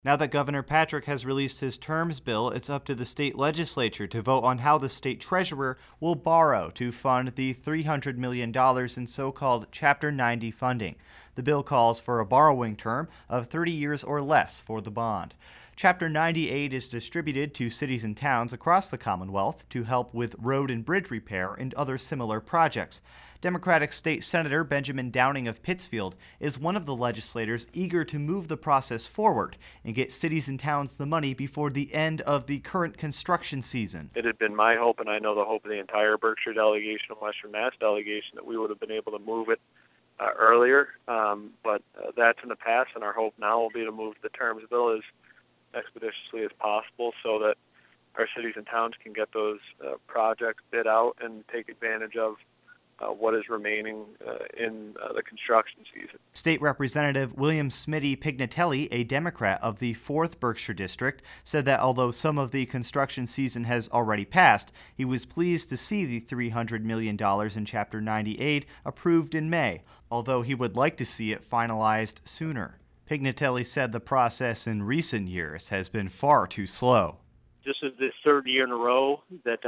Now that Governor Patrick has released his terms bill, it's up to the state legislature to vote on how the state treasurer will borrow to fund the $300 million in so-called Chapter 90 funding. The bill calls for a borrowing term of 30 years or less for the bond. Chapter 90 aid is distributed to cities and towns across the Commonwealth to help with road and bridge repair and other similar projects. Democratic State Senator Benjamin Downing of Pittsfield is one of the legislators eager to move the process forward and get cities and towns the money before the end of the current construction season. It had been my hope, and I know the hope of the entire Berkshire delegation and Western Mass delegation, that we would have been able to move it earlier, but that's in the past, and our hope now will be to move the terms bill as expeditiously as possible so that our cities and towns can get those projects bid out and take advantage of what is remaining in the construction season. State Representative William Smitty Pignatelli, a Democrat of the 4th Berkshire District, said that although some of the construction season has already passed, he was pleased to see the $300 million in Chapter 90 aid approved in May, although he would like to see it finalized sooner. Pignatelli said the process in recent years has been far too slow. This is the third year in a row that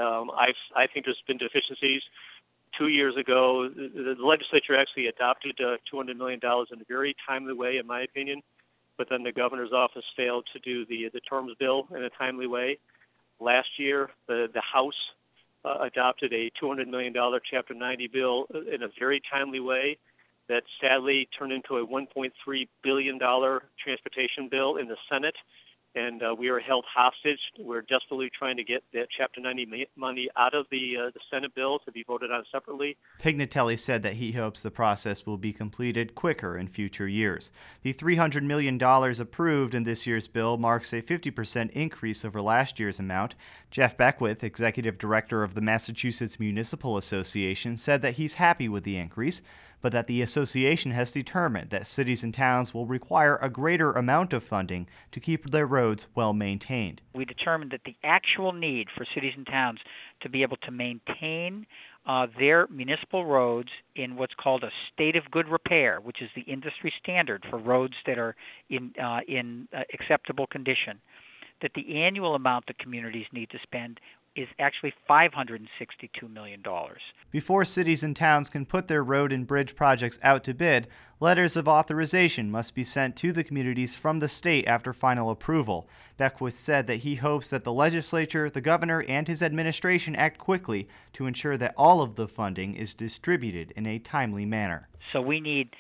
I think there's been deficiencies. 2 years ago, the legislature actually adopted $200 million in a very timely way, in my opinion, but then the governor's office failed to do the terms bill in a timely way. Last year, the House adopted a $200 million Chapter 90 bill in a very timely way that sadly turned into a $1.3 billion transportation bill in the Senate. And we are held hostage. We're desperately trying to get that Chapter 90 money out of the Senate bill to be voted on separately. Pignatelli said that he hopes the process will be completed quicker in future years. The $300 million approved in this year's bill marks a 50% increase over last year's amount. Jeff Beckwith, executive director of the Massachusetts Municipal Association, said that he's happy with the increase, but that the association has determined that cities and towns will require a greater amount of funding to keep their roads well maintained. We determined that the actual need for cities and towns to be able to maintain their municipal roads in what's called a state of good repair, which is the industry standard for roads that are in acceptable condition, that the annual amount that communities need to spend is actually $562 million. Before cities and towns can put their road and bridge projects out to bid, letters of authorization must be sent to the communities from the state after final approval. Beckwith said that he hopes that the legislature, the governor, and his administration act quickly to ensure that all of the funding is distributed in a timely manner. So we need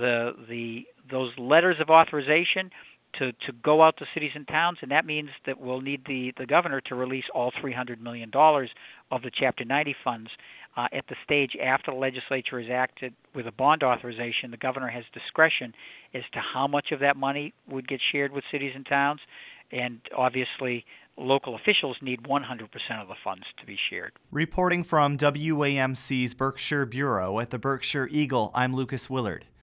those letters of authorization to go out to cities and towns, and that means that we'll need the governor to release all $300 million of the Chapter 90 funds. At the stage after the legislature has acted with a bond authorization, the governor has discretion as to how much of that money would get shared with cities and towns, and obviously local officials need 100% of the funds to be shared. Reporting from WAMC's Berkshire Bureau at the Berkshire Eagle, I'm Lucas Willard.